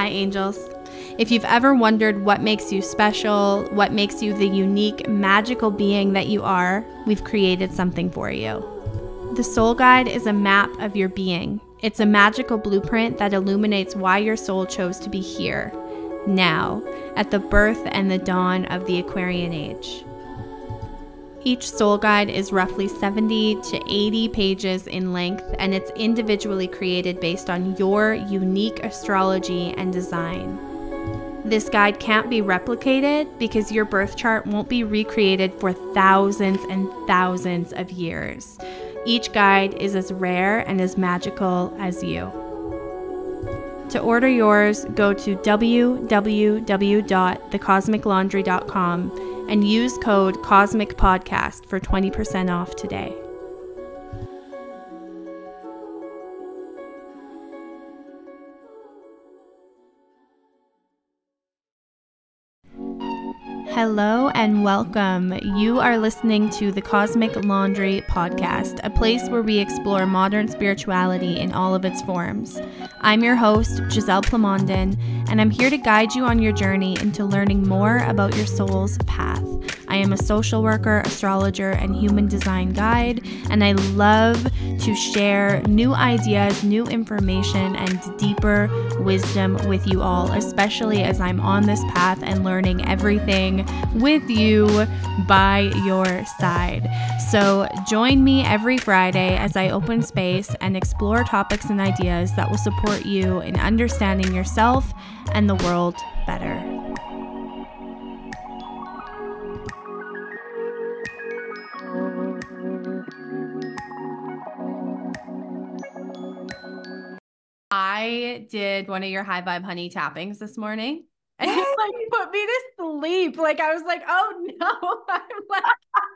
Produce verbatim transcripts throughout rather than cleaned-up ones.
Hi, angels. If you've ever wondered what makes you special, what makes you the unique, magical being that you are, we've created something for you. The Soul Guide is a map of your being. It's a magical blueprint that illuminates why your soul chose to be here, now, at the birth and the dawn of the Aquarian Age. Each soul guide is roughly seventy to eighty pages in length, and it's individually created based on your unique astrology and design. This guide can't be replicated because your birth chart won't be recreated for thousands and thousands of years. Each guide is as rare and as magical as you. To order yours, go to w w w dot the cosmic laundry dot com and use code COSMICPODCAST for twenty percent off today. Hello and welcome. You are listening to the Cosmic Laundry Podcast, a place where we explore modern spirituality in all of its forms. I'm your host, Giselle Plamondon, and I'm here to guide you on your journey into learning more about your soul's path. I am a social worker, astrologer, and human design guide, and I love to share new ideas, new information, and deeper wisdom with you all, especially as I'm on this path and learning everything with you by your side. So join me every Friday as I open space and explore topics and ideas that will support you in understanding yourself and the world better. I did one of your high vibe honey tappings this morning, and it like put me to sleep. Like I was like, oh no, I'm like,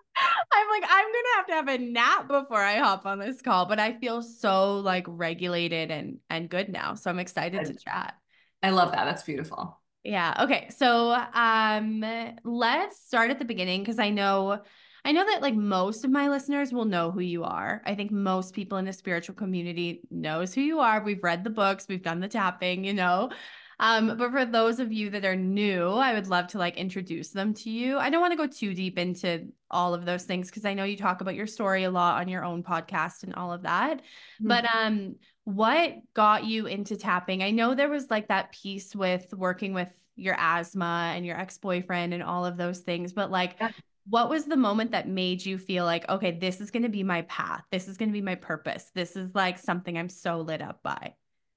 I'm like, I'm gonna have to have a nap before I hop on this call. But I feel so like regulated and and good now, so I'm excited to chat. I love that. That's beautiful. Yeah. Okay. So um, let's start at the beginning because I know. I know that like most of my listeners will know who you are. I think most people in the spiritual community knows who you are. We've read the books, we've done the tapping, you know. Um, but for those of you that are new, I would love to like introduce them to you. I don't want to go too deep into all of those things because I know you talk about your story a lot on your own podcast and all of that. Mm-hmm. But um, what got you into tapping? I know there was like that piece with working with your asthma and your ex-boyfriend and all of those things, but like yeah. What was the moment that made you feel like, okay, this is going to be my path. This is going to be my purpose. This is like something I'm so lit up by.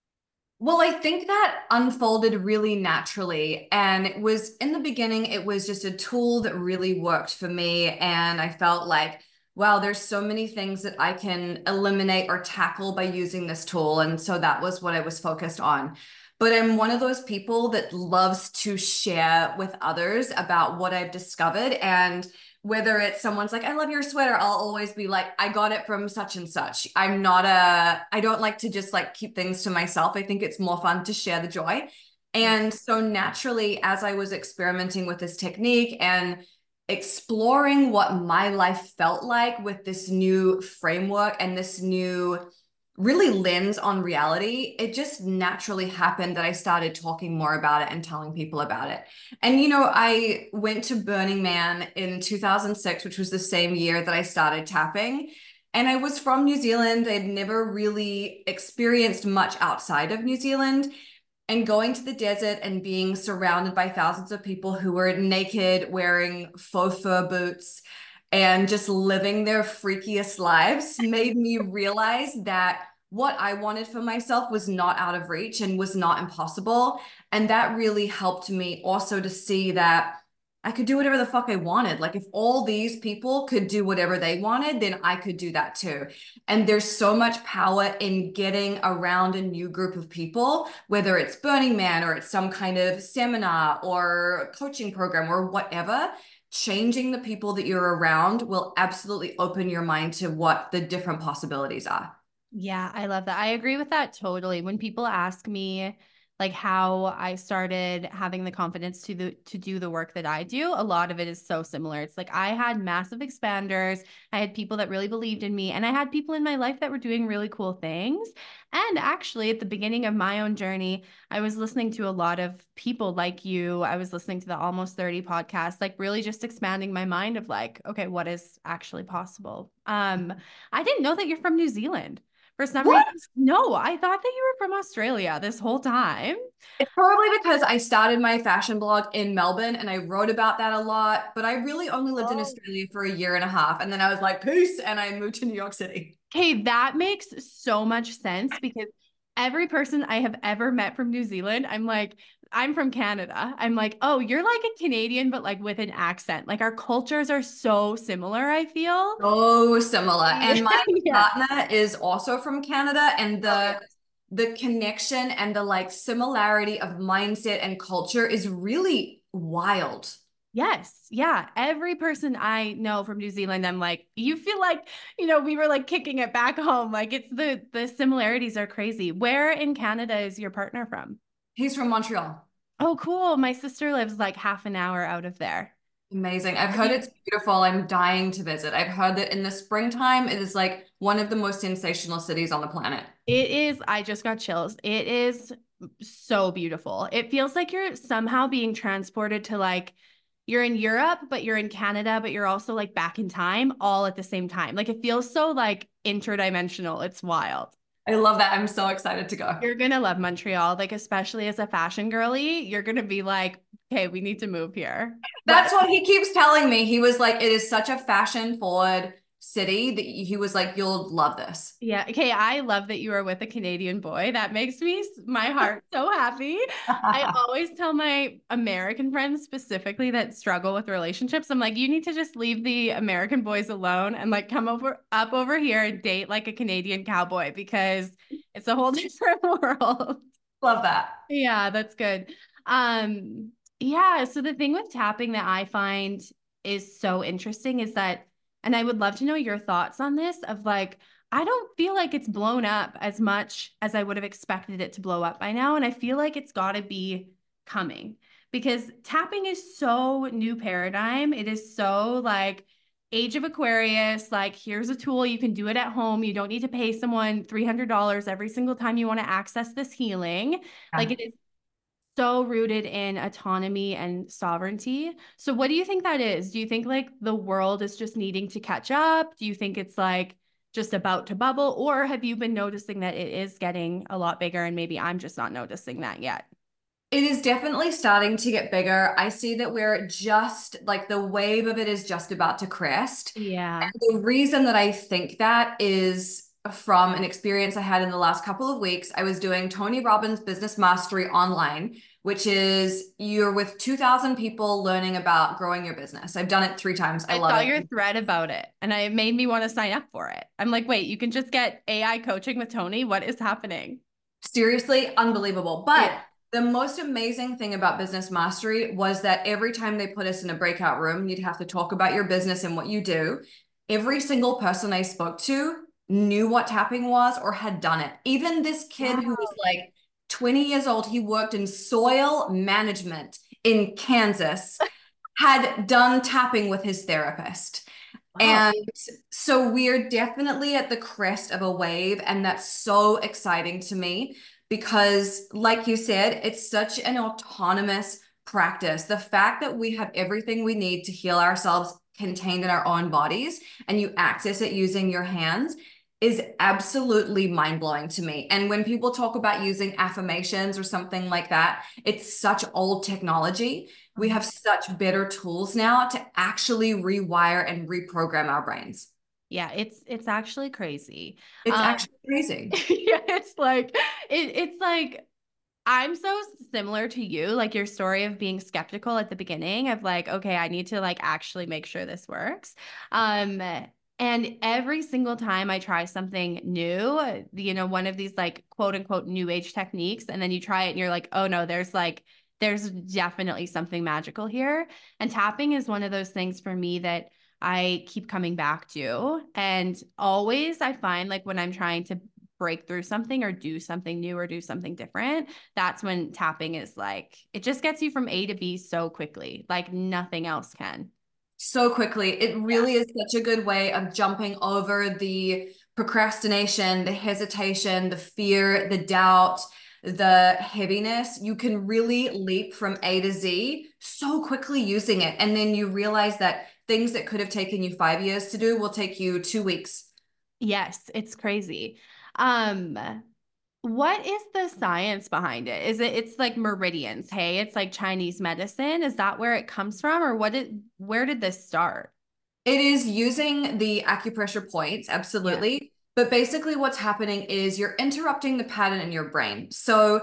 Well, I think that unfolded really naturally. And it was in the beginning, it was just a tool that really worked for me. And I felt like, wow, there's so many things that I can eliminate or tackle by using this tool. And so that was what I was focused on. But I'm one of those people that loves to share with others about what I've discovered. And whether it's someone's like, I love your sweater, I'll always be like, I got it from such and such. I'm not a, I don't like to just like keep things to myself. I think it's more fun to share the joy. And so naturally, as I was experimenting with this technique and exploring what my life felt like with this new framework and this new really lens on reality, it just naturally happened that I started talking more about it and telling people about it. And, you know, I went to Burning Man in two thousand six, which was the same year that I started tapping. And I was from New Zealand. I'd never really experienced much outside of New Zealand. And going to the desert and being surrounded by thousands of people who were naked, wearing faux fur boots, and just living their freakiest lives made me realize that what I wanted for myself was not out of reach and was not impossible. And that really helped me also to see that I could do whatever the fuck I wanted. Like if all these people could do whatever they wanted, then I could do that too. And there's so much power in getting around a new group of people, whether it's Burning Man or it's some kind of seminar or coaching program or whatever. Changing the people that you're around will absolutely open your mind to what the different possibilities are. Yeah, I love that. I agree with that totally. When people ask me, like how I started having the confidence to the to do the work that I do, a lot of it is so similar. It's like I had massive expanders, I had people that really believed in me, and I had people in my life that were doing really cool things. And actually, at the beginning of my own journey, I was listening to a lot of people like you. I was listening to the Almost thirty podcast, like really just expanding my mind of like, okay, what is actually possible? Um, I didn't know that you're from New Zealand. For some reason, What? no, I thought that you were from Australia this whole time. It's probably because I started my fashion blog in Melbourne and I wrote about that a lot, but I really only lived in Oh. Australia for a year and a half. And then I was like, peace, and I moved to New York City. Okay, that makes so much sense because every person I have ever met from New Zealand, I'm like, I'm from Canada. I'm like, oh, you're like a Canadian, but like with an accent. Like our cultures are so similar, I feel. So similar. And my Yeah. partner is also from Canada, and Okay. the the connection and the like similarity of mindset and culture is really wild. Yes. Yeah. Every person I know from New Zealand, I'm like, you feel like, you know, we were like kicking it back home. Like it's the the similarities are crazy. Where in Canada is your partner from? He's from Montreal. Oh, cool. My sister lives like half an hour out of there. Amazing. I've Have heard you it's beautiful. I'm dying to visit. I've heard that in the springtime, it is like one of the most sensational cities on the planet. It is, I just got chills. It is so beautiful. It feels like you're somehow being transported to like you're in Europe, but you're in Canada, but you're also like back in time all at the same time. Like it feels so like interdimensional. It's wild. I love that. I'm so excited to go. You're gonna love Montreal, like especially as a fashion girly, you're gonna be like, okay, we need to move here. What? That's what he keeps telling me. He was like, it is such a fashion forward city that he was like, you'll love this. Yeah. Okay. I love that you are with a Canadian boy. That makes me, my heart so happy. I always tell my American friends specifically that struggle with relationships, I'm like, you need to just leave the American boys alone and like come over up over here and date like a Canadian cowboy because it's a whole different world. Love that. Yeah, that's good. Um, yeah, so the thing with tapping that I find is so interesting is that, and I would love to know your thoughts on this of like, I don't feel like it's blown up as much as I would have expected it to blow up by now. And I feel like it's got to be coming because tapping is so new paradigm. It is so like age of Aquarius, like here's a tool, you can do it at home. You don't need to pay someone three hundred dollars every single time you want to access this healing. Like Yeah. it is so rooted in autonomy and sovereignty. So what do you think that is? Do you think like the world is just needing to catch up? Do you think it's like just about to bubble? Or have you been noticing that it is getting a lot bigger and maybe I'm just not noticing that yet? It is definitely starting to get bigger. I see that we're just like the wave of it is just about to crest. Yeah. And the reason that I think that is from an experience I had in the last couple of weeks. I was doing Tony Robbins Business Mastery online, which is you're with two thousand people learning about growing your business. I've done it three times. I I love saw it. your thread about it and it made me want to sign up for it. I'm like, wait, you can just get A I coaching with Tony? What is happening? Seriously, unbelievable. But Yeah. the most amazing thing about Business Mastery was that every time they put us in a breakout room, you'd have to talk about your business and what you do. Every single person I spoke to knew what tapping was or had done it. Even this kid who was Wow. like twenty years old, he worked in soil management in Kansas, had done tapping with his therapist. Wow. And so we're definitely at the crest of a wave, and that's so exciting to me because, like you said, it's such an autonomous practice. The fact that we have everything we need to heal ourselves contained in our own bodies and you access it using your hands is absolutely mind-blowing to me. And when people talk about using affirmations or something like that, it's such old technology. We have such better tools now to actually rewire and reprogram our brains. Yeah, it's it's actually crazy. It's Um, actually crazy. yeah, it's like it, it's like I'm so similar to you, like your story of being skeptical at the beginning of like, okay, I need to like actually make sure this works. Um, and every single time I try something new, you know, one of these like quote unquote new age techniques, and then you try it and you're like, oh no, there's like, there's definitely something magical here. And tapping is one of those things for me that I keep coming back to. And always I find like when I'm trying to break through something or do something new or do something different, that's when tapping is like, it just gets you from A to B so quickly, like nothing else can. So quickly. It Yeah. really is such a good way of jumping over the procrastination, the hesitation, the fear, the doubt, the heaviness. You can really leap from A to Z so quickly using it. And then you realize that things that could have taken you five years to do will take you two weeks. Yes, it's crazy. Um, what is the science behind it? Is it it's like meridians, hey? It's like Chinese medicine. Is that where it comes from or what did where did this start? It is using the acupressure points, Yeah. absolutely. But basically, what's happening is you're interrupting the pattern in your brain. So,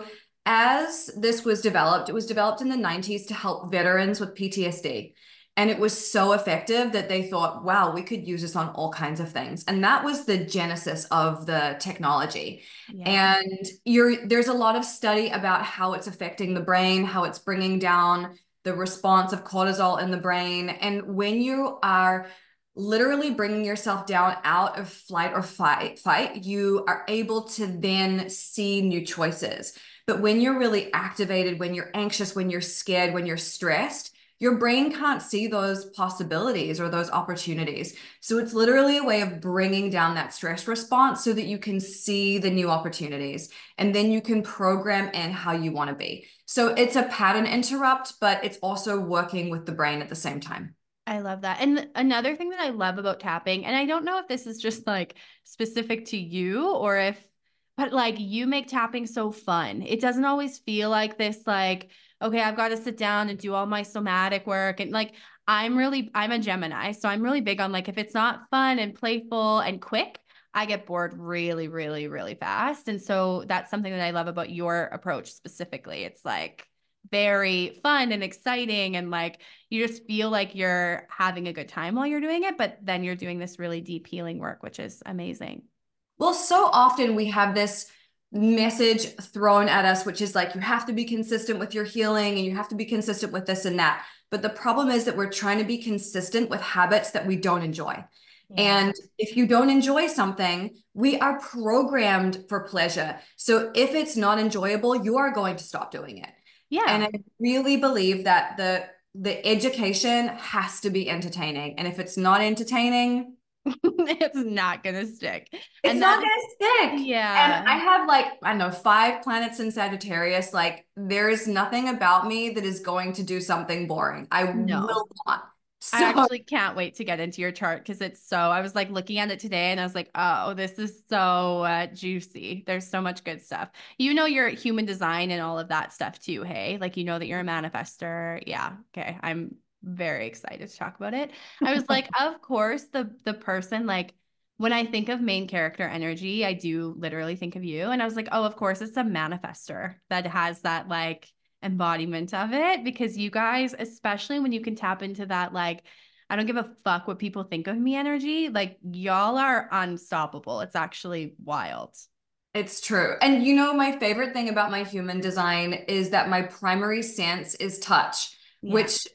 as this was developed, it was developed in the nineties to help veterans with P T S D. And it was so effective that they thought, wow, we could use this on all kinds of things. And that was the genesis of the technology. Yeah. And you're, there's a lot of study about how it's affecting the brain, how it's bringing down the response of cortisol in the brain. And when you are literally bringing yourself down out of flight or fight, fight, you are able to then see new choices. But when you're really activated, when you're anxious, when you're scared, when you're stressed, your brain can't see those possibilities or those opportunities. So it's literally a way of bringing down that stress response so that you can see the new opportunities and then you can program in how you want to be. So it's a pattern interrupt, but it's also working with the brain at the same time. I love that. And another thing that I love about tapping, and I don't know if this is just like specific to you or if, but like you make tapping so fun. It doesn't always feel like this, like, okay, I've got to sit down and do all my somatic work. And like, I'm really, I'm a Gemini. So I'm really big on like, if it's not fun and playful and quick, I get bored really, really, really fast. And so that's something that I love about your approach specifically. It's like, very fun and exciting and like you just feel like you're having a good time while you're doing it, but then you're doing this really deep healing work, which is amazing. Well, so often we have this message thrown at us, which is like, you have to be consistent with your healing and you have to be consistent with this and that. But the problem is that we're trying to be consistent with habits that we don't enjoy. Yeah. And if you don't enjoy something, we are programmed for pleasure. So if it's not enjoyable, you are going to stop doing it. And Yeah. I really believe that the the education has to be entertaining. And if it's not entertaining, It's not gonna stick. it's And not that is, gonna stick. And yeah, I have like, I don't know, five planets in Sagittarius. Like, there is nothing about me that is going to do something boring. I no. will not. I So actually can't wait to get into your chart because it's so, I was like looking at it today and I was like, oh, this is so uh, juicy. There's so much good stuff. You know, your human design and all of that stuff too. Hey, like, you know that you're a manifester. Yeah. Okay. I'm very excited to talk about it. I was like, of course, the, the person, like, when I think of main character energy, I do literally think of you. And I was like, oh, of course, it's a manifester that has that, like, embodiment of it because you guys, especially when you can tap into that, like, I don't give a fuck what people think of me energy, like, y'all are unstoppable. It's actually wild. it's true. And you know, my favorite thing about my human design is that my primary sense is touch, Yeah. which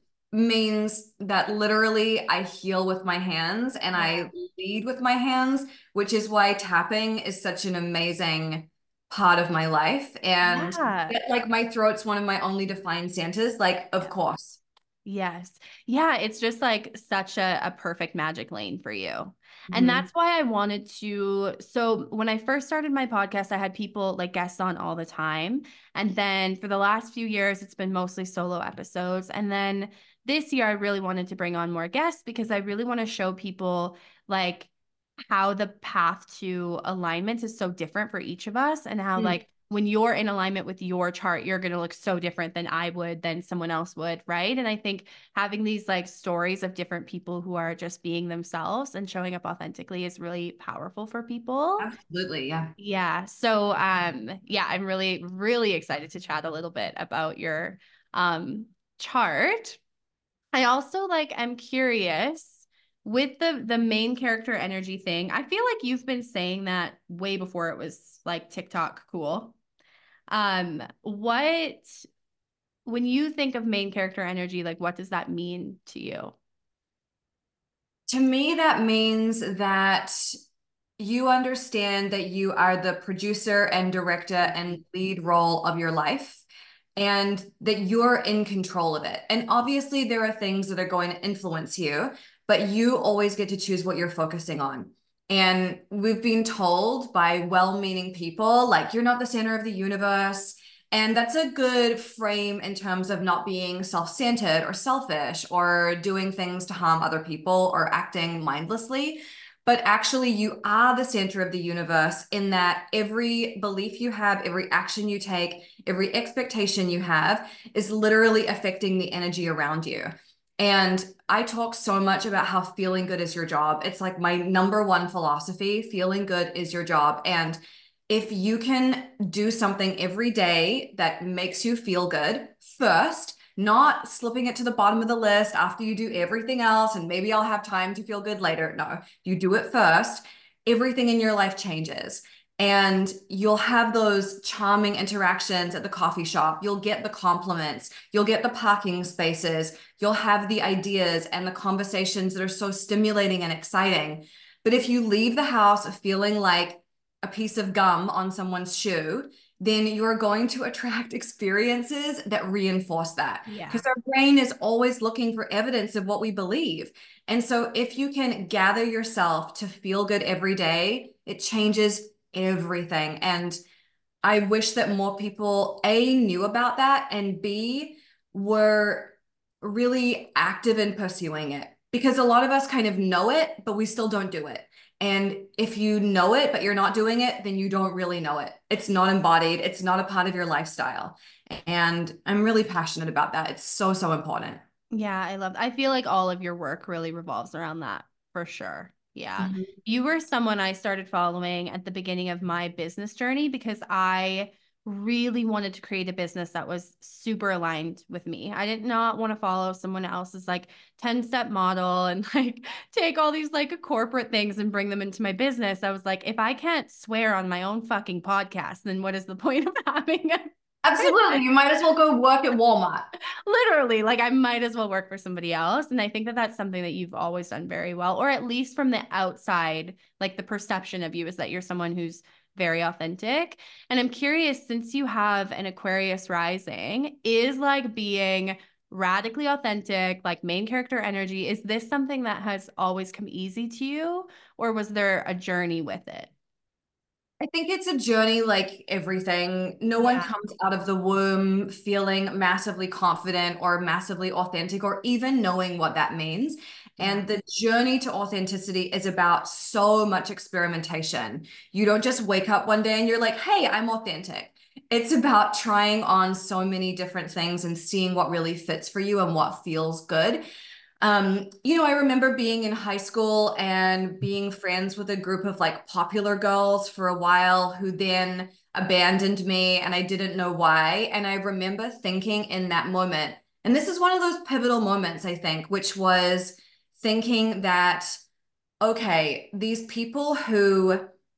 means that literally I heal with my hands and Yeah. I lead with my hands, which is why tapping is such an amazing part of my life. And Yeah. yet, like, my throat's one of my only defined centers, like, of Yeah. course. Yes. Yeah, it's just like such a, a perfect magic lane for you. And Mhm. that's why I wanted to. So, when I first started my podcast, I had people like guests on all the time. And then for the last few years, it's been mostly solo episodes. And then this year, I really wanted to bring on more guests because I really want to show people like how the path to alignment is so different for each of us and how Mm, like when you're in alignment with your chart, you're going to look so different than I would, than someone else would. Right. And I think having these like stories of different people who are just being themselves and showing up authentically is really powerful for people. absolutely. Yeah. Yeah. So, um, yeah, I'm really, really excited to chat a little bit about your, um, chart. I also like, I'm curious with the the main character energy thing. I feel like you've been saying that way before it was like TikTok cool. Um, what when you think of main character energy, like what does that mean to you? To me, that means that you understand that you are the producer and director and lead role of your life and that you're in control of it. And obviously, there are things that are going to influence you, but you always get to choose what you're focusing on. And we've been told by well-meaning people, like, you're not the center of the universe. And that's a good frame in terms of not being self-centered or selfish or doing things to harm other people or acting mindlessly. But actually, you are the center of the universe in that every belief you have, every action you take, every expectation you have is literally affecting the energy around you. And I talk so much about how feeling good is your job. It's like my number one philosophy. Feeling good is your job. And if you can do something every day that makes you feel good first, not slipping it to the bottom of the list after you do everything else, and maybe I'll have time to feel good later. No, you do it first. Everything in your life changes. And you'll have those charming interactions at the coffee shop. You'll get the compliments. You'll get the parking spaces. You'll have the ideas and the conversations that are so stimulating and exciting. But if you leave the house feeling like a piece of gum on someone's shoe, then you're going to attract experiences that reinforce that. Yeah. Because our brain is always looking for evidence of what we believe. And so if you can gather yourself to feel good every day, it changes everything. And I wish that more people, A, knew about that, and B, were really active in pursuing it. Because a lot of us kind of know it, but we still don't do it. And if you know it, but you're not doing it, then you don't really know it. It's not embodied. It's not a part of your lifestyle. And I'm really passionate about that. It's so, so important. Yeah, I love I feel like all of your work really revolves around that for sure. Yeah. Mm-hmm. You were someone I started following at the beginning of my business journey because I really wanted to create a business that was super aligned with me. I did not want to follow someone else's like ten step model and like take all these like corporate things and bring them into my business. I was like, if I can't swear on my own fucking podcast, then what is the point of having a Absolutely. You might as well go work at Walmart. literally, like I might as well work for somebody else. And I think that that's something that you've always done very well, or at least from the outside, like the perception of you is that you're someone who's very authentic. And I'm curious, since you have an Aquarius rising, is like being radically authentic, like main character energy, is this something that has always come easy to you, or was there a journey with it? I think it's a journey like everything. No one Yeah. comes out of the womb feeling massively confident or massively authentic or even knowing what that means. Yeah. And the journey to authenticity is about so much experimentation. You don't just wake up one day and you're like, hey, I'm authentic. It's about trying on so many different things and seeing what really fits for you and what feels good. Um, you know, I remember being in high school and being friends with a group of like popular girls for a while who then abandoned me and I didn't know why. And I remember thinking in that moment, and this is one of those pivotal moments, I think, which was thinking that, okay, these people who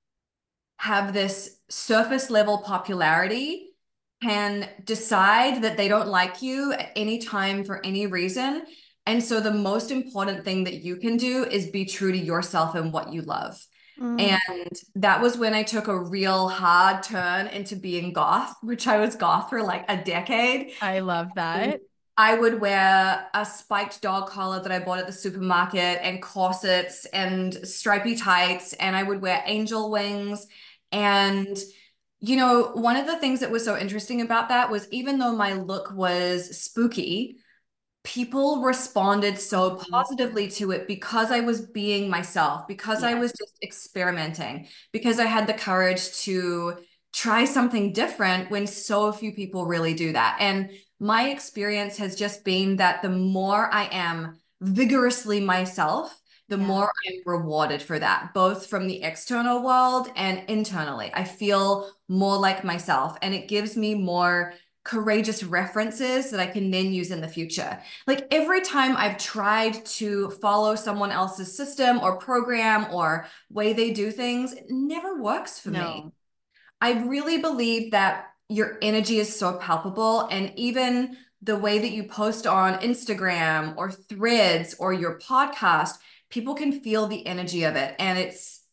have this surface level popularity can decide that they don't like you at any time for any reason. And so the most important thing that you can do is be true to yourself and what you love. Mm, And that was when I took a real hard turn into being goth, which I was goth for like a decade. I love that. I would wear a spiked dog collar that I bought at the supermarket and corsets and stripy tights, and I would wear angel wings. And, you know, one of the things that was so interesting about that was even though my look was spooky, people responded so Mhm. positively to it because I was being myself, because I Yeah. was just experimenting, because I had the courage to try something different when so few people really do that. And my experience has just been that the more I am vigorously myself, the Yeah. more I'm rewarded for that, both from the external world and internally. I feel more like myself, and it gives me more courageous references that I can then use in the future. Like every time I've tried to follow someone else's system or program or way they do things, it never works for me. No. I really believe that your energy is so palpable, and even the way that you post on Instagram or Threads or your podcast, people can feel the energy of it. And it's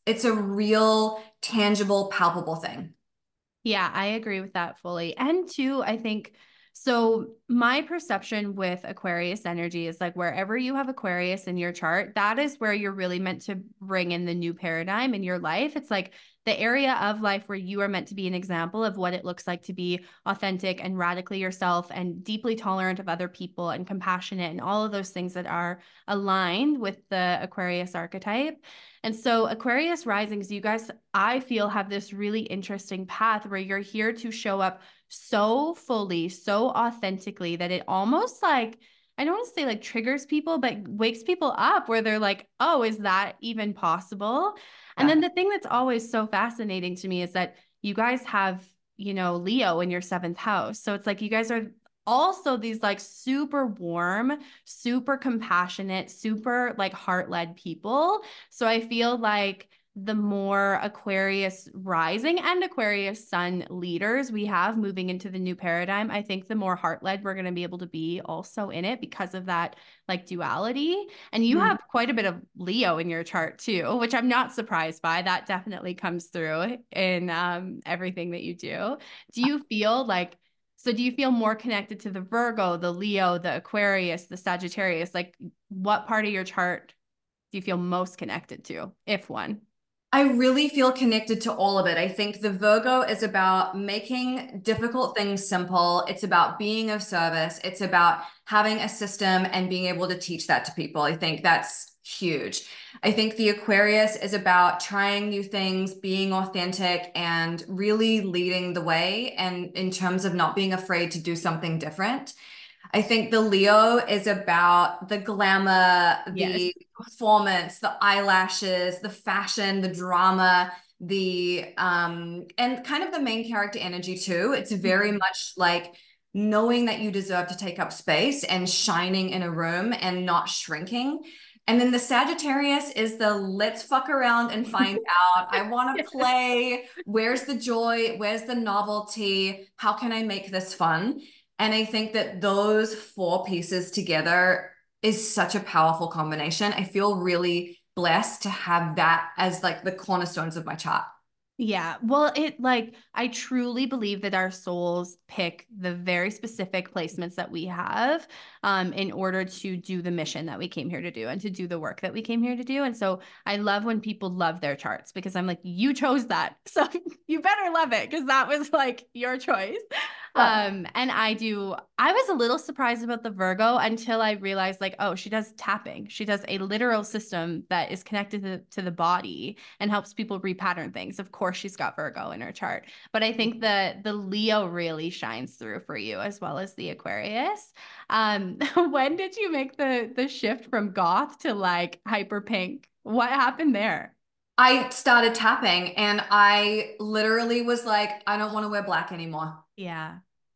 it's a real, tangible, palpable thing. Yeah, I agree with that fully. And two, I think so. My perception with Aquarius energy is like wherever you have Aquarius in your chart, that is where you're really meant to bring in the new paradigm in your life. It's like the area of life where you are meant to be an example of what it looks like to be authentic and radically yourself and deeply tolerant of other people and compassionate and all of those things that are aligned with the Aquarius archetype. And so, Aquarius risings, you guys, I feel, have this really interesting path where you're here to show up so fully, so authentically that it almost like, I don't want to say like triggers people, but wakes people up where they're like, oh, is that even possible? And then Yeah. the thing that's always so fascinating to me is that you guys have, you know, Leo in your seventh house. So it's like you guys are also these like super warm, super compassionate, super like heart led people. So I feel like the more Aquarius rising and Aquarius sun leaders we have moving into the new paradigm, I think the more heart led we're going to be able to be also in it because of that like duality. And you Mhm. have quite a bit of Leo in your chart too, which I'm not surprised by. That definitely comes through in um, everything that you do. Do you feel like, so do you feel more connected to the Virgo, the Leo, the Aquarius, the Sagittarius? Like what part of your chart do you feel most connected to, if one? I really feel connected to all of it. I think the Virgo is about making difficult things simple. It's about being of service. It's about having a system and being able to teach that to people. I think that's huge. I think the Aquarius is about trying new things, being authentic, and really leading the way. And in terms of not being afraid to do something different. I think the Leo is about the glamour, Yes. the performance, the eyelashes, the fashion, the drama, the um and kind of the main character energy too. It's very Mhm. much like knowing that you deserve to take up space and shining in a room and not shrinking. And then the Sagittarius is the let's fuck around and find out. I want to play. Where's the joy? Where's the novelty? How can I make this fun? And I think that those four pieces together is such a powerful combination. I feel really blessed to have that as like the cornerstones of my chart. Yeah. Well, it like, I truly believe that our souls pick the very specific placements that we have um, in order to do the mission that we came here to do and to do the work that we came here to do. And so I love when people love their charts because I'm like, you chose that. So you better love it because that was like your choice. Yeah. Um, and I do, I was a little surprised about the Virgo until I realized, like, oh, she does tapping. She does a literal system that is connected to, to the body and helps people repattern things. Of course, she's got Virgo in her chart, but I think the the Leo really shines through for you as well as the Aquarius. Um, when did you make the the shift from goth to like hyper pink? What happened there? I started tapping and I literally was like, I don't want to wear black anymore. Yeah.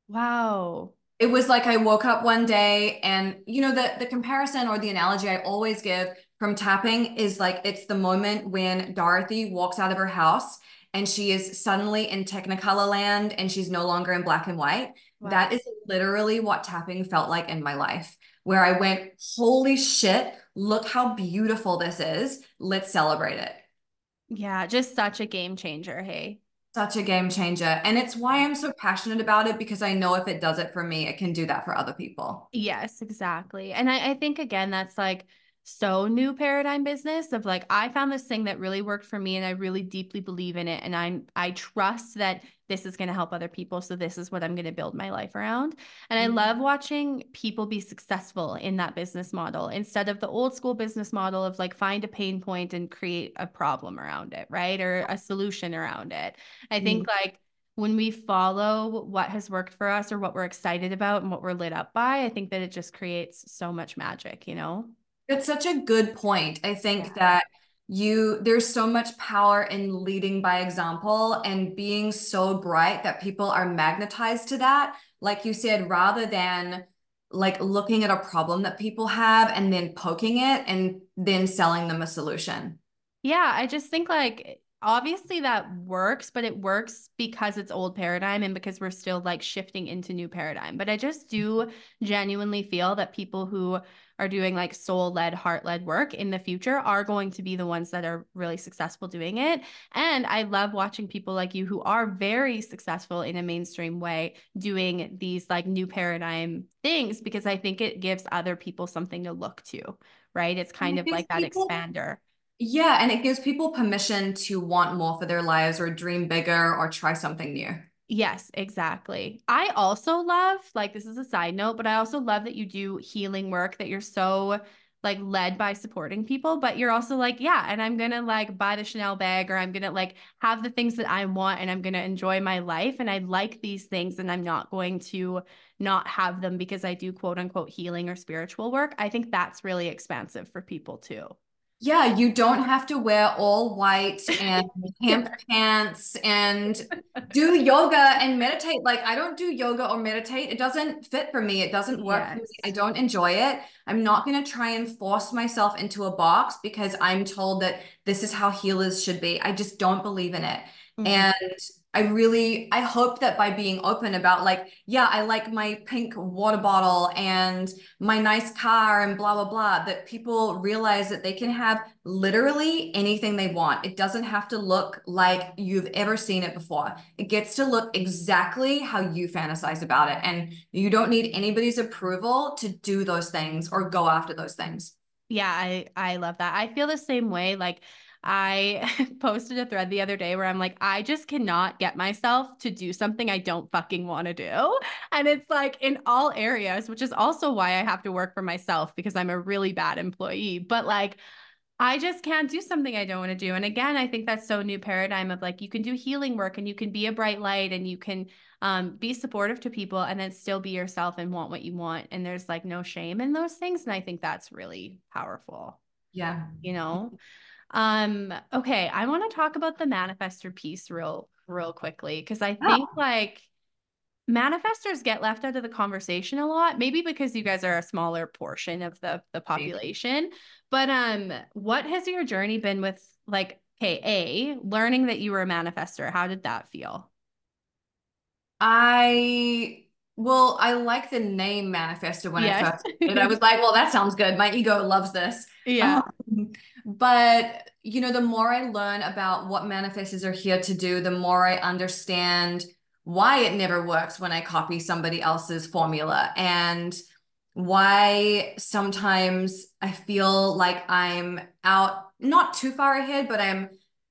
Wow. It was like I woke up one day and you know the the comparison or the analogy I always give from tapping is like it's the moment when Dorothy walks out of her house and she is suddenly in Technicolor land and she's no longer in black and white. Wow. That is literally what tapping felt like in my life, where I went, holy shit, look how beautiful this is. Let's celebrate it. Yeah, just such a game changer, hey. Such a game changer. And it's why I'm so passionate about it because I know if it does it for me, it can do that for other people. Yes, exactly. And I, I think again, that's like so new paradigm business of like I found this thing that really worked for me and I really deeply believe in it. And I'm I trust that this is going to help other people. So this is what I'm going to build my life around. And I love watching people be successful in that business model instead of the old school business model of like find a pain point and create a problem around it, right? Or a solution around it. I think Mm. like when we follow what has worked for us or what we're excited about and what we're lit up by, I think that it just creates so much magic, you know? It's such a good point. I think Yeah. that you there's so much power in leading by example and being so bright that people are magnetized to that. Like you said, rather than like looking at a problem that people have and then poking it and then selling them a solution. Yeah, I just think like obviously that works, but it works because it's old paradigm and because we're still like shifting into new paradigm. But I just do genuinely feel that people who are doing like soul led, heart led work in the future are going to be the ones that are really successful doing it. And I love watching people like you who are very successful in a mainstream way doing these like new paradigm things because I think it gives other people something to look to, right? It's And kind it of gives like that people, expander. yeah, and it gives people permission to want more for their lives or dream bigger or try something new. Yes, exactly. I also love, like, this is a side note, but I also love that you do healing work, that you're so like led by supporting people, but you're also like, yeah, and I'm gonna like buy the Chanel bag or I'm gonna like have the things that I want and I'm gonna enjoy my life. And I like these things and I'm not going to not have them because I do quote unquote healing or spiritual work. I think that's really expansive for people too. Yeah, you don't have to wear all white and hemp pants and do yoga and meditate. Like, I don't do yoga or meditate. It doesn't fit for me. It doesn't work for me. I Yes. don't enjoy it. I'm not going to try and force myself into a box because I'm told that this is how healers should be. I just don't believe in it. Mhm. And I really, I hope that by being open about, like, yeah, I like my pink water bottle and my nice car and blah, blah, blah, that people realize that they can have literally anything they want. It doesn't have to look like you've ever seen it before. It gets to look exactly how you fantasize about it. And you don't need anybody's approval to do those things or go after those things. Yeah, I I love that. I feel the same way. Like I posted a thread the other day where I'm like, I just cannot get myself to do something I don't fucking want to do. And it's like in all areas, which is also why I have to work for myself because I'm a really bad employee. But like I just can't do something I don't want to do. And again, I think that's so new paradigm of like you can do healing work and you can be a bright light and you can um, be supportive to people and then still be yourself and want what you want. And there's like no shame in those things. And I think that's really powerful, Yeah. you know? Um, okay, I want to talk about the manifestor piece real, real quickly because I think Oh, like manifestors get left out of the conversation a lot, maybe because you guys are a smaller portion of the the population. But um, what has your journey been with like okay, A, learning that you were a manifestor? How did that feel? I well, I like the name manifested when I Yes. first did. I was like, well, that sounds good. My ego loves this. Yeah. Um, but you know, the more I learn about what manifestors are here to do, the more I understand why it never works when I copy somebody else's formula and why sometimes I feel like I'm out, not too far ahead, but I'm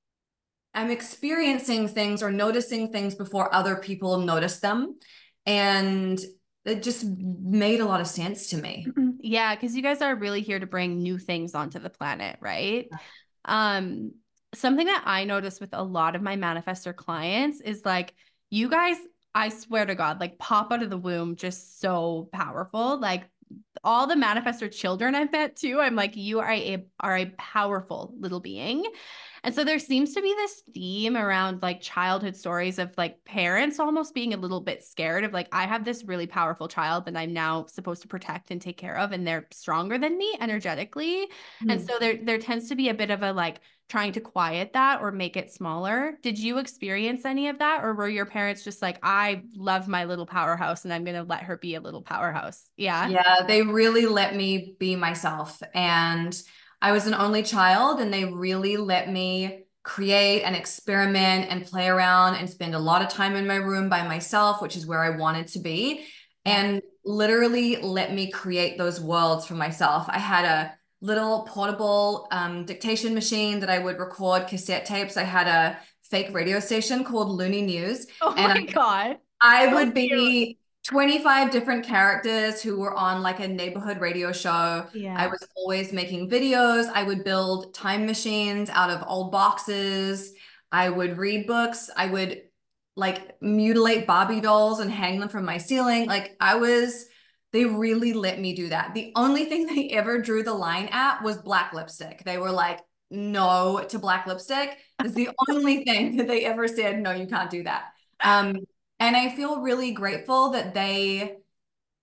I'm experiencing things or noticing things before other people notice them. And it just made a lot of sense to me. Yeah, because you guys are really here to bring new things onto the planet, right? Um, something that I notice with a lot of my manifestor clients is like you guys, I swear to God, like pop out of the womb just so powerful. Like all the manifestor children I've met too, I'm like, you are a are a powerful little being. And so there seems to be this theme around like childhood stories of like parents almost being a little bit scared of like, I have this really powerful child that I'm now supposed to protect and take care of, and they're stronger than me energetically. And Hmm. so there there tends to be a bit of a like trying to quiet that or make it smaller. Did you experience any of that? Or were your parents just like, I love my little powerhouse and I'm gonna let her be a little powerhouse? Yeah. Yeah, they really let me be myself. And I was an only child, and they really let me create and experiment and play around and spend a lot of time in my room by myself, which is where I wanted to be, Yeah. and literally let me create those worlds for myself. I had a little portable um, dictation machine that I would record cassette tapes. I had a fake radio station called Looney News, Oh and my I God. I So would cute. be twenty-five different characters who were on like a neighborhood radio show. I Yeah. was always making videos. I would build time machines out of old boxes. I would read books. I would like mutilate Barbie dolls and hang them from my ceiling. Like I was, they really let me do that. The only thing they ever drew the line at was black lipstick. They were like, no to black lipstick. Is the only thing that they ever said, no, you can't do that. Um, and I feel really grateful that they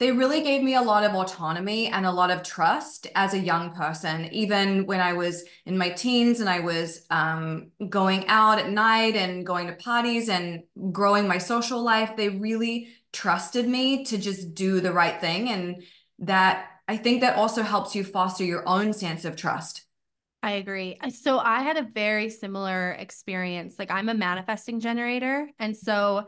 they really gave me a lot of autonomy and a lot of trust as a young person. Even when I was in my teens and I was um, going out at night and going to parties and growing my social life, they really trusted me to just do the right thing. And that I think that also helps you foster your own sense of trust. I agree. Uh, So I had a very similar experience. Like I'm a manifesting generator. And so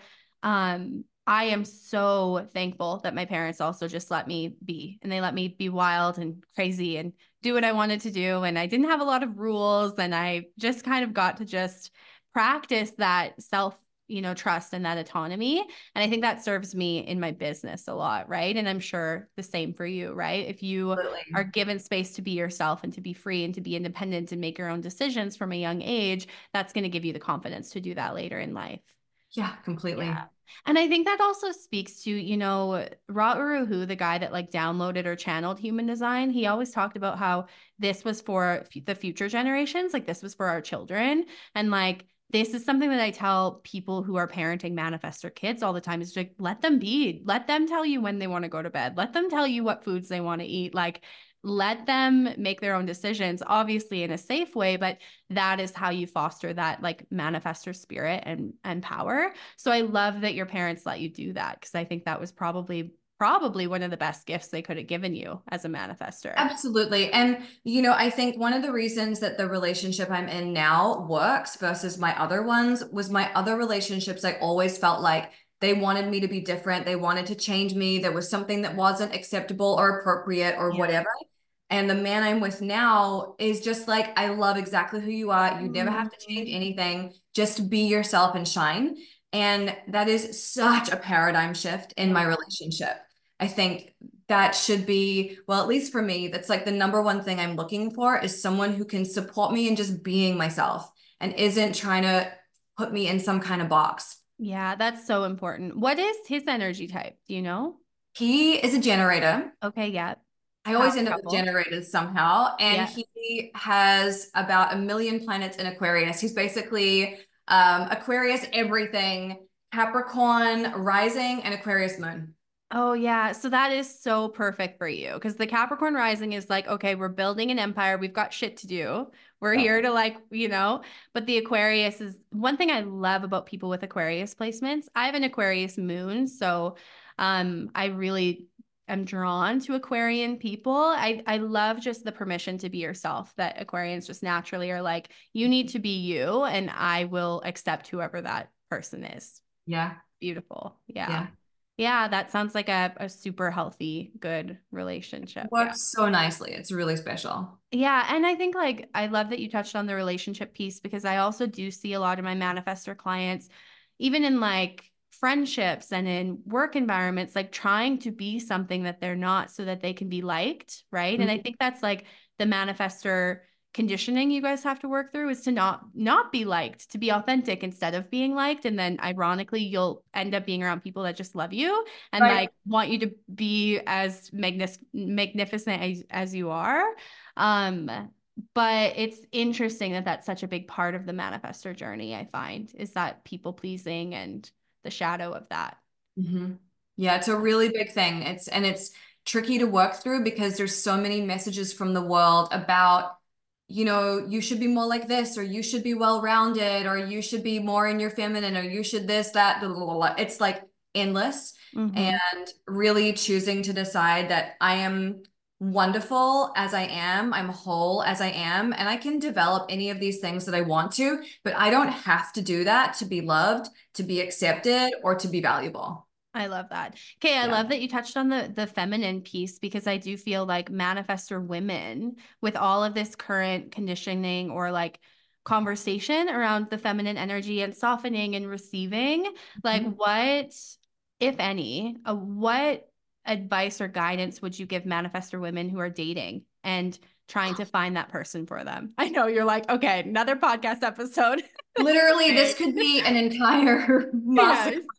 um I am so thankful that my parents also just let me be and they let me be wild and crazy and do what I wanted to do. And I didn't have a lot of rules and I just kind of got to just practice that self, you know, trust and that autonomy. And I think that serves me in my business a lot, right? And I'm sure the same for you, right? If you are Absolutely. given space to be yourself and to be free and to be independent and make your own decisions from a young age, that's going to give you the confidence to do that later in life. Yeah, Yeah. completely. And I think that also speaks to, you know, Ra Uru Hu, the guy that like downloaded or channeled human design, he always talked about how this was for f- the future generations, like this was for our children. And like, this is something that I tell people who are parenting manifestor kids all the time is like, let them be, let them tell you when they want to go to bed. Let them tell you what foods they want to eat. Like, let them make their own decisions, obviously in a safe way, but that is how you foster that like manifestor spirit and and power. So I love that your parents let you do that because I think that was probably probably one of the best gifts they could have given you as a manifester. Absolutely. And, you know, I think one of the reasons that the relationship I'm in now works versus my other ones was my other relationships, I always felt like they wanted me to be different. They wanted to change me. There was something that wasn't acceptable or appropriate or Yeah. whatever. And the man I'm with now is just like, I love exactly who you are. You never have to change Mhm. anything. Just be yourself and shine. And that is such a paradigm shift in Yeah. my relationship. I think that should be, well, at least for me, that's like the number one thing I'm looking for is someone who can support me in just being myself and isn't trying to put me in some kind of box. Yeah, that's so important. What is his energy type? Do you know? He is a generator. Okay, yeah. I Power always end up with couple. generators somehow. And Yeah. he has about a million planets in Aquarius. He's basically um, Aquarius everything, Capricorn rising, and Aquarius moon. Oh, yeah. So that is so perfect for you because the Capricorn rising is like, okay, we're building an empire. We've got shit to do. We're Yeah. here to like, you know, but the Aquarius is one thing I love about people with Aquarius placements. I have an Aquarius moon. So um, I really am drawn to Aquarian people. I, I love just the permission to be yourself that Aquarians just naturally are like, you need to be you, and I will accept whoever that person is. Yeah. Beautiful. Yeah. Yeah. Yeah, that sounds like a, a super healthy, good relationship. Yeah. Works so nicely. It's really special. Yeah. And I think like I love that you touched on the relationship piece because I also do see a lot of my manifestor clients, even in like friendships and in work environments, like trying to be something that they're not so that they can be liked. Right. And I think that's like the manifestor conditioning you guys have to work through is to not not be liked, to be authentic instead of being liked. And then ironically, you'll end up being around people that just love you and Right. like want you to be as magnis- magnificent as, as you are. Um, but it's interesting that that's such a big part of the manifestor journey, I find, is that people pleasing and the shadow of that. hmm Yeah, it's a really big thing. It's and it's tricky to work through because there's so many messages from the world about, you know, you should be more like this, or you should be well-rounded, or you should be more in your feminine, or you should this, that, blah, blah, blah, blah. It's like endless. Mm-hmm. And really choosing to decide that I am wonderful as I am, I'm whole as I am, and I can develop any of these things that I want to, but I don't have to do that to be loved, to be accepted, or to be valuable. I love that. Okay, I Yeah. love that you touched on the the feminine piece because I do feel like manifestor women with all of this current conditioning or like conversation around the feminine energy and softening and receiving, like Mhm. what, if any, uh, what advice or guidance would you give manifestor women who are dating and trying to find that person for them? I know you're like, okay, another podcast episode. Literally, this Big. could be an entire masterclass. Yes.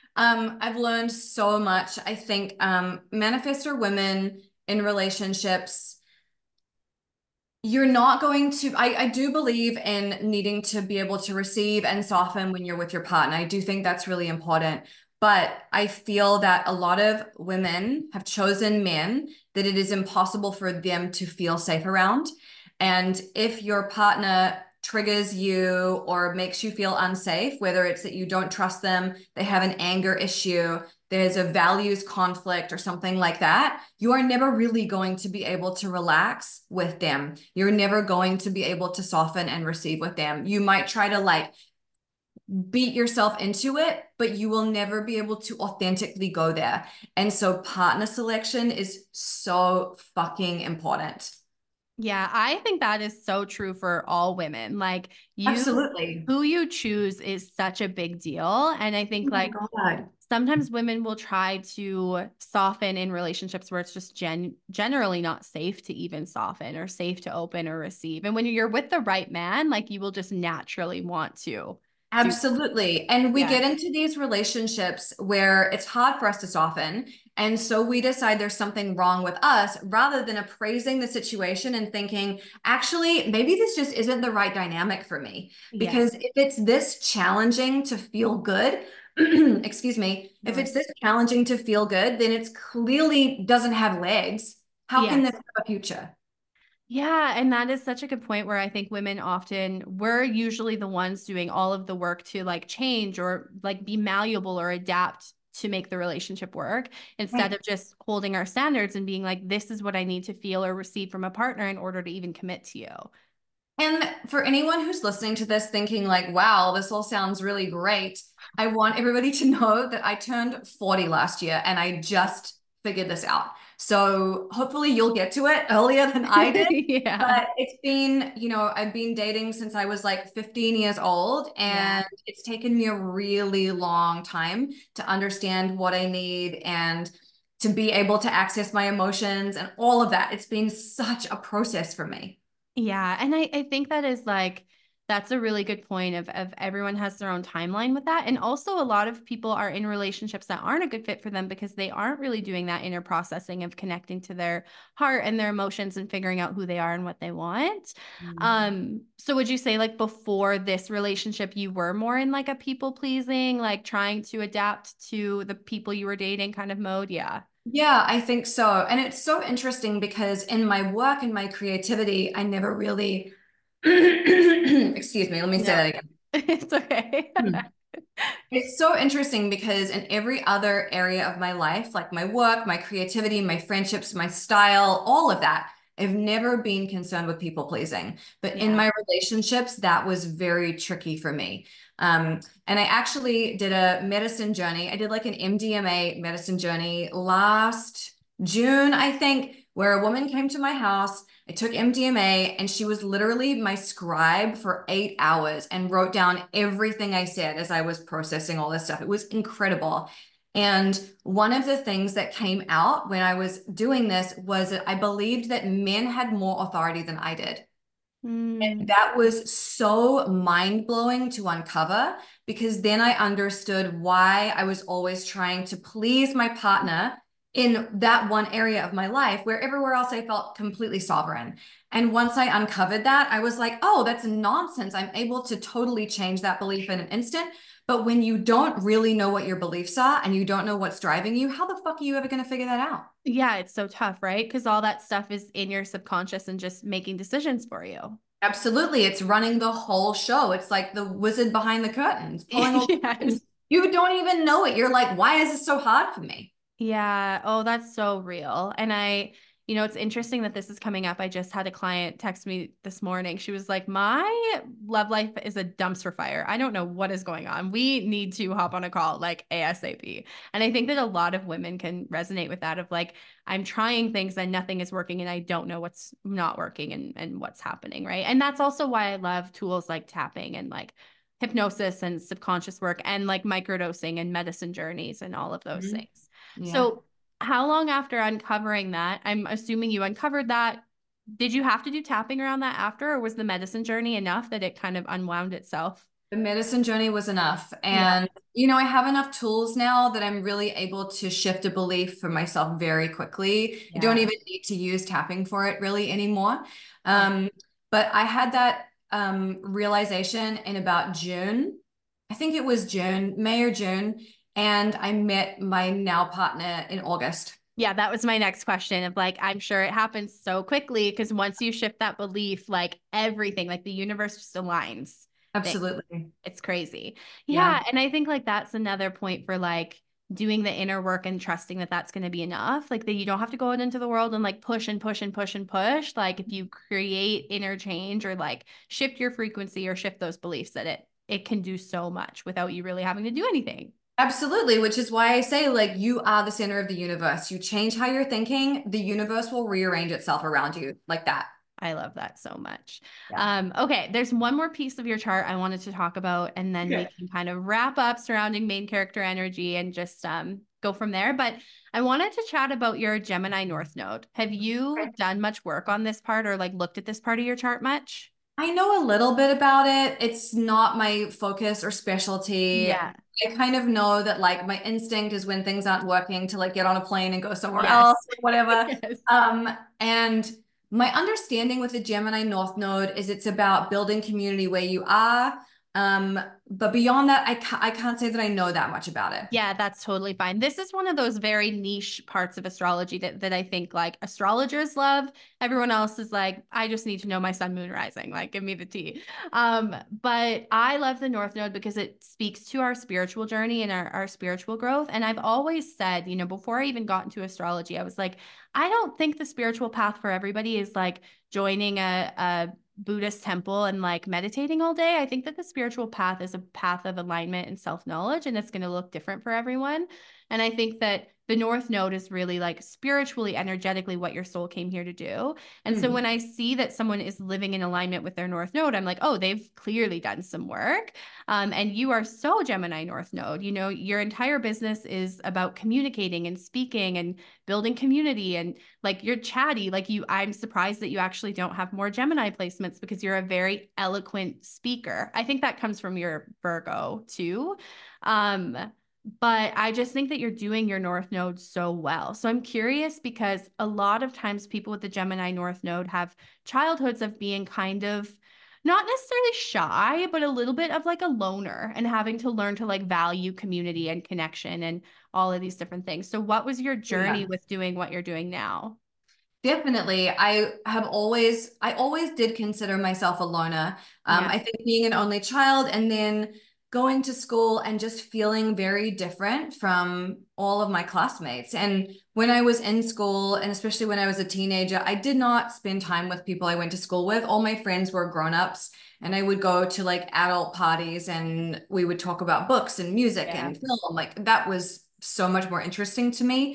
Um, I've learned so much. I think um, manifestor women in relationships, you're not going to, I, I do believe in needing to be able to receive and soften when you're with your partner. I do think that's really important. But I feel that a lot of women have chosen men that it is impossible for them to feel safe around. And if your partner triggers you or makes you feel unsafe, whether it's that you don't trust them, they have an anger issue, there's a values conflict or something like that, you are never really going to be able to relax with them. You're never going to be able to soften and receive with them. You might try to like beat yourself into it, but you will never be able to authentically go there. And so partner selection is so fucking important. Yeah, I think that is so true for all women. Like you, Absolutely. who you choose is such a big deal. And I Oh think my like God. sometimes women will try to soften in relationships where it's just gen generally not safe to even soften or safe to open or receive. And when you're with the right man, like you will just naturally want to do. Absolutely. And we Yes. get into these relationships where it's hard for us to soften. And so we decide there's something wrong with us rather than appraising the situation and thinking, actually, maybe this just isn't the right dynamic for me. Yes. Because if it's this challenging to feel good, excuse me, if No. it's this challenging to feel good, then it's clearly doesn't have legs. How can this Yes. have a future? Yeah, and that is such a good point where I think women often, we're usually the ones doing all of the work to like change or like be malleable or adapt to make the relationship work instead Right. of just holding our standards and being like, this is what I need to feel or receive from a partner in order to even commit to you. And for anyone who's listening to this thinking like, wow, this all sounds really great, I want everybody to know that I turned forty last year and I just figured this out. So hopefully you'll get to it earlier than I did. Yeah. But it's been, you know, I've been dating since I was like fifteen years old, Yeah. and it's taken me a really long time to understand what I need and to be able to access my emotions and all of that. It's been such a process for me. Yeah, and I, I think that is like that's a really good point of of everyone has their own timeline with that. And also a lot of people are in relationships that aren't a good fit for them because they aren't really doing that inner processing of connecting to their heart and their emotions and figuring out who they are and what they want. Mm. Um, so would you say like before this relationship you were more in like a people pleasing, like trying to adapt to the people you were dating kind of mode? Yeah. Yeah, I think so. And it's so interesting because in my work and my creativity, I never really, excuse me, let me say No. that again. It's okay. Hmm. It's so interesting because in every other area of my life, like my work, my creativity, my friendships, my style, all of that, I've never been concerned with people pleasing. But in Yeah. my relationships, that was very tricky for me. Um, and I actually did a medicine journey. I did like an M D M A medicine journey last June, I think, where a woman came to my house. I took M D M A and she was literally my scribe for eight hours and wrote down everything I said as I was processing all this stuff. It was incredible. And one of the things that came out when I was doing this was that I believed that men had more authority than I did. And Mm. that was so mind-blowing to uncover because then I understood why I was always trying to please my partner in that one area of my life where everywhere else I felt completely sovereign. And once I uncovered that, I was like, oh, that's nonsense. I'm able to totally change that belief in an instant. But when you don't really know what your beliefs are and you don't know what's driving you, how the fuck are you ever going to figure that out? Yeah, it's so tough, right? Because all that stuff is in your subconscious and just making decisions for you. Absolutely. It's running the whole show. It's like the wizard behind the curtains, pulling all the curtains. Yes. You don't even know it. You're like, why is this so hard for me? Yeah. Oh, that's so real. And I, you know, it's interesting that this is coming up. I just had a client text me this morning. She was like, my love life is a dumpster fire. I don't know what is going on. We need to hop on a call like ASAP. And I think that a lot of women can resonate with that of like, I'm trying things and nothing is working and I don't know what's not working and, and what's happening. Right. And that's also why I love tools like tapping and like hypnosis and subconscious work and like microdosing and medicine journeys and all of those Mhm. things. Yeah. So, how long after uncovering that? I'm assuming you uncovered that. Did you have to do tapping around that after, or was the medicine journey enough that it kind of unwound itself? The medicine journey was enough. Yeah. And, you know, I have enough tools now that I'm really able to shift a belief for myself very quickly. I don't Yeah. even need to use tapping for it really anymore. Yeah. Um, but I had that um, realization in about June. I think it was June, May or June. and I met my now partner in August. Yeah, that was my next question of like, I'm sure it happens so quickly because once you shift that belief, like everything, like the universe just aligns things. Absolutely. It's crazy. Yeah. Yeah. And I think like that's another point for like doing the inner work and trusting that that's going to be enough. Like that you don't have to go out into the world and like push and push and push and push. Like if you create inner change or like shift your frequency or shift those beliefs that it, it can do so much without you really having to do anything. Absolutely, which is why I say, like, you are the center of the universe. You change how you're thinking, the universe will rearrange itself around you like that. I love that so much. Yeah. Um, okay, there's one more piece of your chart I wanted to talk about, and then we Okay. can kind of wrap up surrounding main character energy and just um, go from there. But I wanted to chat about your Gemini North Node. Have you done much work on this part or like looked at this part of your chart much? I know a little bit about it. It's not my focus or specialty. Yeah. I kind of know that like my instinct is when things aren't working to like get on a plane and go somewhere Yes. else or whatever. Yes. Um, and my understanding with the Gemini North Node is it's about building community where you are. Um, but beyond that, I ca I can't say that I know that much about it. Yeah, that's totally fine. This is one of those very niche parts of astrology that, that I think like astrologers love. Everyone else is like, I just need to know my sun, moon, rising. Like, give me the tea. Um, but I love the North Node because it speaks to our spiritual journey and our, our spiritual growth. And I've always said, you know, before I even got into astrology, I was like, I don't think the spiritual path for everybody is like joining a, a Buddhist temple and like meditating all day. I think that the spiritual path is a path of alignment and self-knowledge, and it's going to look different for everyone. And I think that the North Node is really like spiritually, energetically what your soul came here to do. And so Mm. when I see that someone is living in alignment with their North Node, I'm like, oh, they've clearly done some work. Um, and you are so Gemini North Node. You know, your entire business is about communicating and speaking and building community, and like you're chatty. Like you, I'm surprised that you actually don't have more Gemini placements because you're a very eloquent speaker. I think that comes from your Virgo too. Um, but I just think that you're doing your North Node so well. So I'm curious because a lot of times people with the Gemini North Node have childhoods of being kind of not necessarily shy, but a little bit of like a loner and having to learn to like value community and connection and all of these different things. So what was your journey Yeah. with doing what you're doing now? Definitely. I have always, I always did consider myself a loner. Um, Yeah. I think being an only child and then going to school and just feeling very different from all of my classmates. And when I was in school, and especially when I was a teenager, I did not spend time with people I went to school with. All my friends were grown-ups, and I would go to like adult parties and we would talk about books and music Yeah. and film. Like that was so much more interesting to me.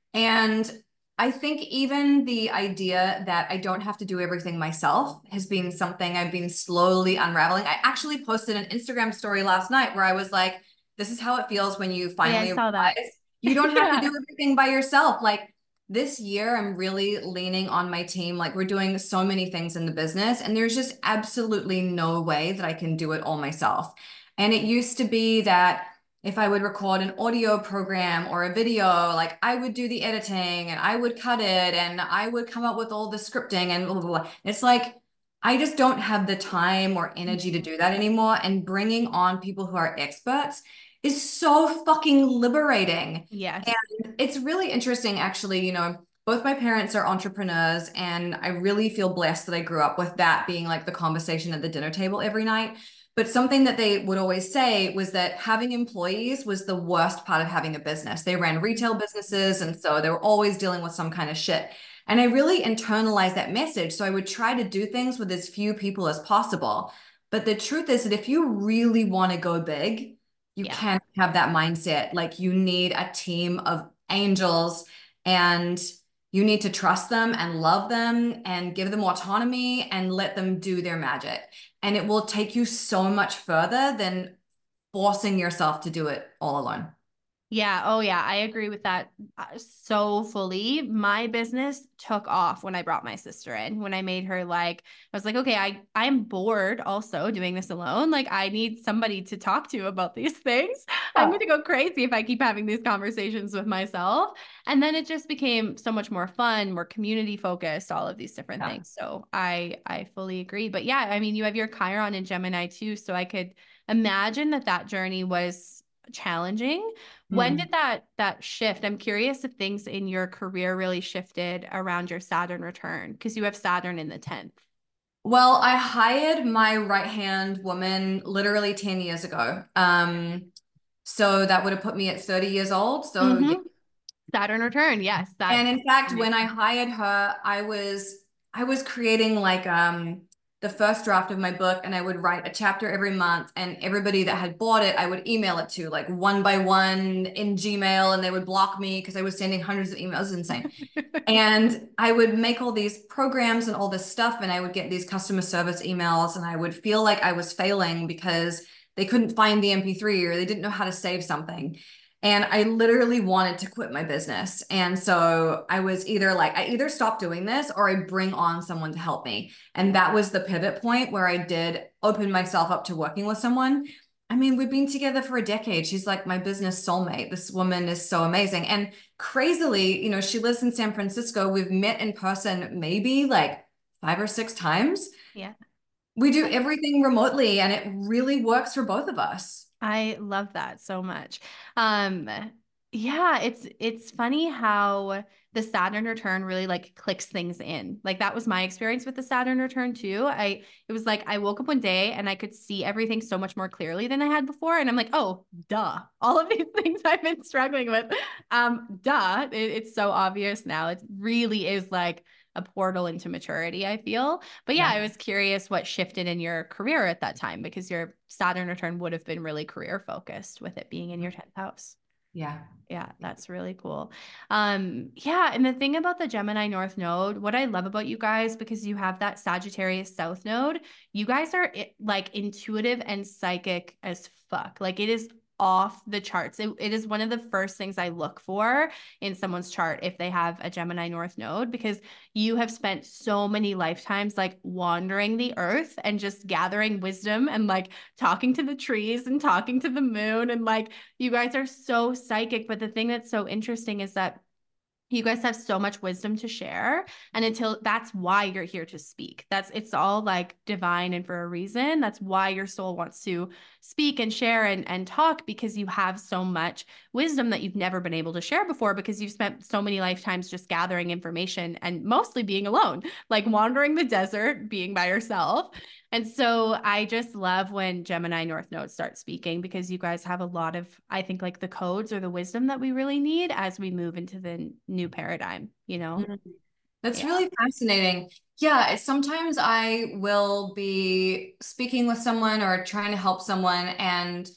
And I think even the idea that I don't have to do everything myself has been something I've been slowly unraveling. I actually posted an Instagram story last night where I was like, this is how it feels when you Oh, yeah, I finally saw that. realize you don't have to Yeah. do everything by yourself. Like this year, I'm really leaning on my team. Like we're doing so many things in the business, and there's just absolutely no way that I can do it all myself. And it used to be that if I would record an audio program or a video, like I would do the editing and I would cut it and I would come up with all the scripting and blah, blah, blah. It's like, I just don't have the time or energy to do that anymore. And bringing on people who are experts is so fucking liberating. Yes. And it's really interesting, actually. You know, both my parents are entrepreneurs, and I really feel blessed that I grew up with that being like the conversation at the dinner table every night. But something that they would always say was that having employees was the worst part of having a business. They ran retail businesses, and so they were always dealing with some kind of shit. And I really internalized that message. So I would try to do things with as few people as possible. But the truth is that if you really want to go big, you Yeah. can't have that mindset. Like you need a team of angels, and you need to trust them and love them and give them autonomy and let them do their magic. And it will take you so much further than forcing yourself to do it all alone. Yeah. Oh, yeah. I agree with that uh, so fully. My business took off when I brought my sister in, when I made her like, I was like, okay, I, I'm bored also doing this alone. Like, I need somebody to talk to about these things. I'm going Oh, to go crazy if I keep having these conversations with myself. And then it just became so much more fun, more community focused, all of these different yeah. things. So I, I fully agree. But yeah, I mean, you have your Chiron in Gemini too. So I could imagine that that journey was challenging. When Mm. did that that shift? I'm curious if things in your career really shifted around your Saturn return because you have Saturn in the tenth. Well, I hired my right-hand woman literally ten years ago. Um, so that would have put me at thirty years old. So yeah. Mm-hmm. Saturn return, yes, that And in fact, that when makes I sense. hired her, I was I was creating like um the first draft of my book, and I would write a chapter every month, and everybody that had bought it, I would email it to like one by one in Gmail, and they would block me because I was sending hundreds of emails. Insane. And I would make all these programs and all this stuff, and I would get these customer service emails, and I would feel like I was failing because they couldn't find the M P three or they didn't know how to save something. And I literally wanted to quit my business. And so I was either like, I either stop doing this or I bring on someone to help me. And that was the pivot point where I did open myself up to working with someone. I mean, we've been together for a decade. She's like my business soulmate. This woman is so amazing. And crazily, you know, she lives in San Francisco. We've met in person maybe like five or six times. Yeah. We do everything remotely, and it really works for both of us. I love that so much. Um, yeah, it's it's funny how the Saturn return really like clicks things in. Like that was my experience with the Saturn return too. I it was like I woke up one day and I could see everything so much more clearly than I had before. And I'm like, oh, duh. All of these things I've been struggling with. Um, duh. It, it's so obvious now. It really is like a portal into maturity, I feel. But yeah, Yeah. I was curious what shifted in your career at that time because your Saturn return would have been really career focused with it being in your tenth house. Yeah. Yeah, that's really cool. Um, yeah, and the thing about the Gemini North Node, what I love about you guys, because you have that Sagittarius South Node, you guys are like intuitive and psychic as fuck. Like it is off the charts. It, it is one of the first things I look for in someone's chart if they have a Gemini North Node, because you have spent so many lifetimes like wandering the earth and just gathering wisdom and like talking to the trees and talking to the moon and like you guys are so psychic, but the thing that's so interesting is that you guys have so much wisdom to share. And until that's why you're here to speak. That's it's all like divine and for a reason. That's why your soul wants to speak and share and, and talk because you have so much wisdom that you've never been able to share before because you've spent so many lifetimes just gathering information and mostly being alone, like wandering the desert, being by yourself. And so I just love when Gemini North Node starts speaking because you guys have a lot of, I think, like the codes or the wisdom that we really need as we move into the new paradigm, you know? Mhm. That's Yeah. really fascinating. Yeah, it's, sometimes I will be speaking with someone or trying to help someone, and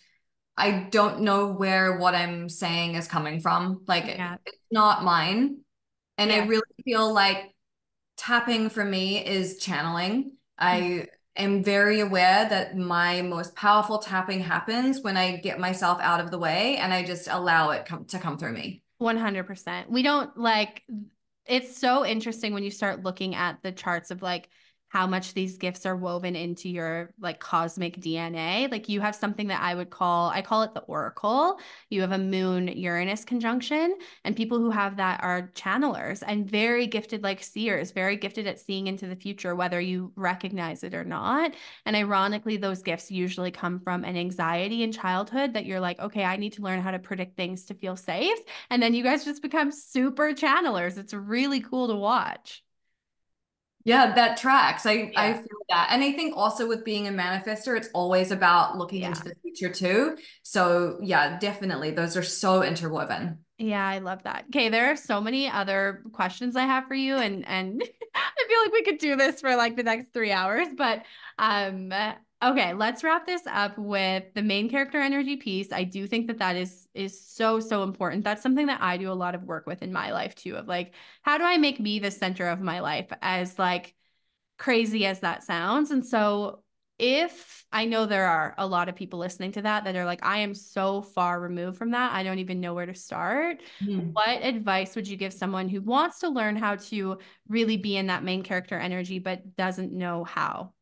I don't know where what I'm saying is coming from. Like Yeah. it, it's not mine. And I Yeah. really feel like tapping for me is channeling. I am very aware that my most powerful tapping happens when I get myself out of the way and I just allow it come to come through me. one hundred percent. We don't like it's so interesting when you start looking at the charts of like how much these gifts are woven into your like cosmic D N A. Like you have something that I would call, I call it the oracle. You have a moon Uranus conjunction, and people who have that are channelers and very gifted, like seers, very gifted at seeing into the future, whether you recognize it or not. And ironically, those gifts usually come from an anxiety in childhood that you're like, okay, I need to learn how to predict things to feel safe. And then you guys just become super channelers. It's really cool to watch. Yeah, that tracks. I I Yeah. feel that. And I think also with being a manifester, it's always about looking Yeah. into the future too. So, yeah, definitely those are so interwoven. Yeah, I love that. Okay, there are so many other questions I have for you, and and I feel like we could do this for like the next three hours. But um, okay, let's wrap this up with the main character energy piece. I do think that that is is so so important. That's something that I do a lot of work with in my life too. Of like, how do I make me the center of my life? As like crazy as that sounds. And so, if I know there are a lot of people listening to that that are like, I am so far removed from that, I don't even know where to start. Hmm. What advice would you give someone who wants to learn how to really be in that main character energy but doesn't know how?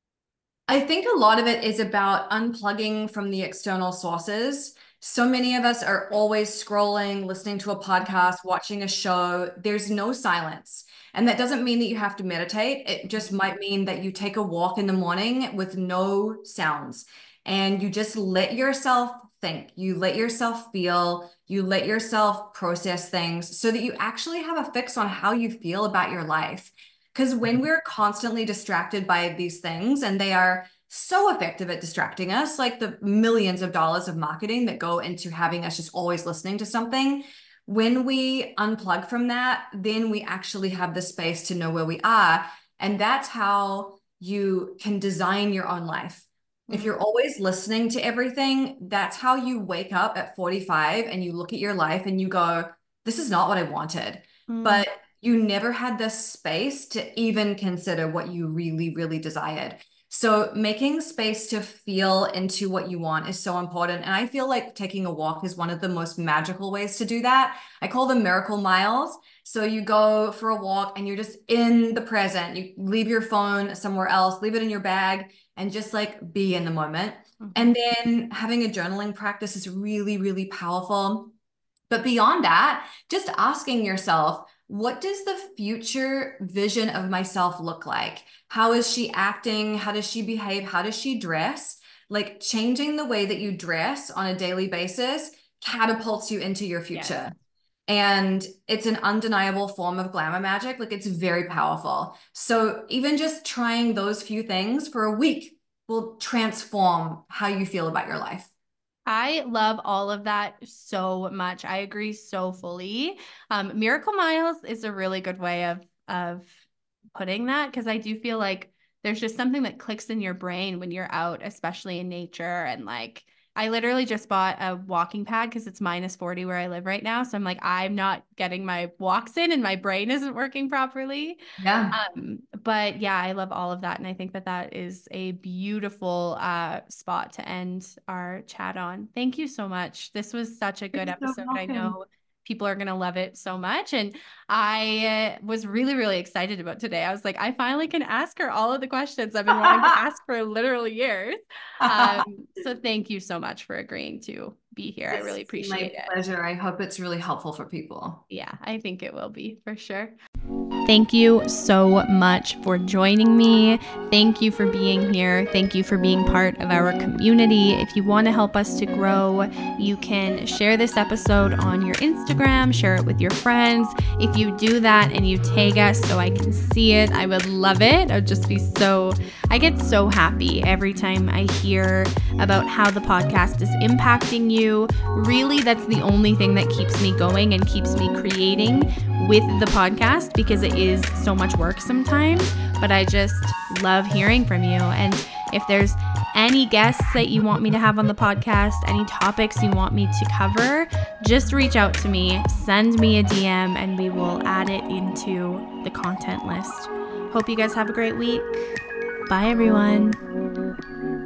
I think a lot of it is about unplugging from the external sources. So many of us are always scrolling, listening to a podcast, watching a show. There's no silence. And that doesn't mean that you have to meditate. It just might mean that you take a walk in the morning with no sounds and you just let yourself think, you let yourself feel, you let yourself process things so that you actually have a fix on how you feel about your life. Because when we're constantly distracted by these things, and they are so effective at distracting us, like the millions of dollars of marketing that go into having us just always listening to something, when we unplug from that, then we actually have the space to know where we are. And that's how you can design your own life. If you're always listening to everything, that's how you wake up at forty-five and you look at your life and you go, this is not what I wanted. Mm. But you never had the space to even consider what you really, really desired. So making space to feel into what you want is so important. And I feel like taking a walk is one of the most magical ways to do that. I call them miracle miles. So you go for a walk and you're just in the present. You leave your phone somewhere else, leave it in your bag, and just like be in the moment. Mm-hmm. And then having a journaling practice is really, really powerful. But beyond that, just asking yourself, what does the future vision of myself look like? How is she acting? How does she behave? How does she dress? Like changing the way that you dress on a daily basis catapults you into your future. Yes. And it's an undeniable form of glamour magic. Like it's very powerful. So even just trying those few things for a week will transform how you feel about your life. I love all of that so much. I agree so fully. Um, Miracle Miles is a really good way of, of putting that, because I do feel like there's just something that clicks in your brain when you're out, especially in nature. And like, I literally just bought a walking pad because it's minus forty where I live right now. So I'm like, I'm not getting my walks in and my brain isn't working properly. Yeah. Um, but yeah, I love all of that. And I think that that is a beautiful uh, spot to end our chat on. Thank you so much. This was such a good You're episode. So I know people are going to love it so much. And I uh, was really, really excited about today. I was like, I finally can ask her all of the questions I've been wanting to ask for literally years. Um, so thank you so much for agreeing to be here. It's I really appreciate my it. My pleasure. I hope it's really helpful for people. Yeah, I think it will be for sure. Thank you so much for joining me. Thank you for being here. Thank you for being part of our community. If you want to help us to grow, you can share this episode on your Instagram, share it with your friends. If you do that and you tag us so I can see it, I would love it. I would just be so, I get so happy every time I hear about how the podcast is impacting you. Really, that's the only thing that keeps me going and keeps me creating with the podcast, because it is so much work sometimes, but I just love hearing from you. And if there's any guests that you want me to have on the podcast, any topics you want me to cover, just reach out to me, send me a D M, and we will add it into the content list. Hope you guys have a great week. Bye, everyone.